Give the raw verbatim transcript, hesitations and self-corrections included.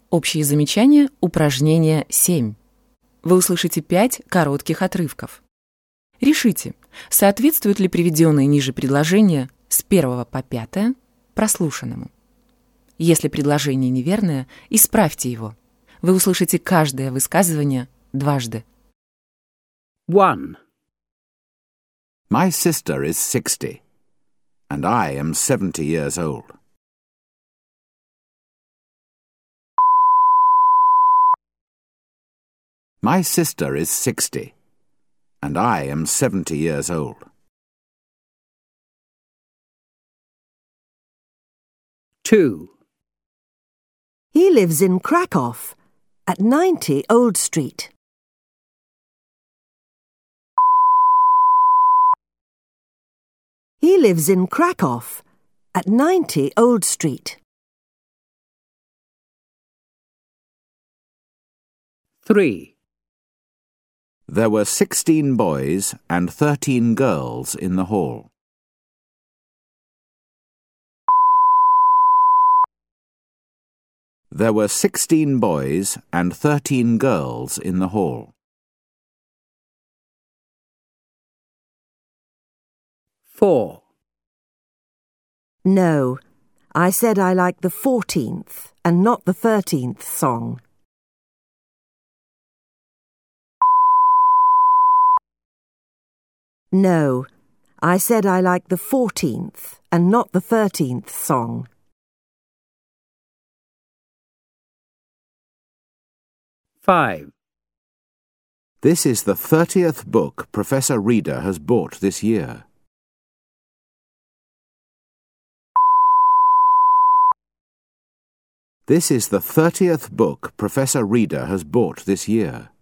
Общие замечания, упражнение семь. Вы услышите пять коротких отрывков. Решите, соответствует ли приведенное ниже предложение с первого по пятое прослушанному. Если предложение неверное, исправьте его. Вы услышите каждое высказывание дважды. One. My sister is sixty, and I am seventy years old. My sister is sixty, and I am seventy years old. Two. He lives in Krakow, at ninety Old Street. He lives in Krakow, at ninety Old Street. Three. There were sixteen boys and thirteen girls in the hall. There were sixteen boys and thirteen girls in the hall. Four. No, I said I like the fourteenth and not the thirteenth song. No, I said I like the fourteenth and not the thirteenth song. Five. This is the thirtieth book Professor Reader has bought this year. This is the thirtieth book Professor Reader has bought this year.